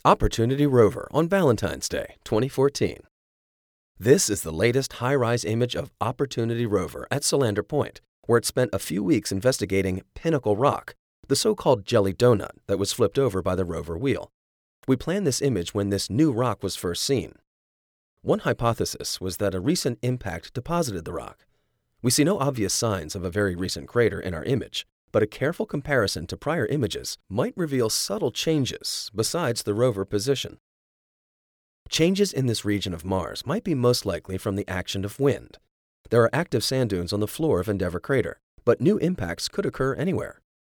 Opportunity Rover on Valentine's Day 2014. This is the latest high-rise image of Opportunity Rover at Solander Point, where it spent a few weeks investigating Pinnacle Rock, the so-called jelly donut that was flipped over by the rover wheel. We planned this image when this new rock was first seen. One hypothesis was that a recent impact deposited the rock. We see no obvious signs of a very recent crater in our image, but a careful comparison to prior images might reveal subtle changes besides the rover position. Changes in this region of Mars might be most likely from the action of wind. There are active sand dunes on the floor of Endeavour crater, but new impacts could occur anywhere.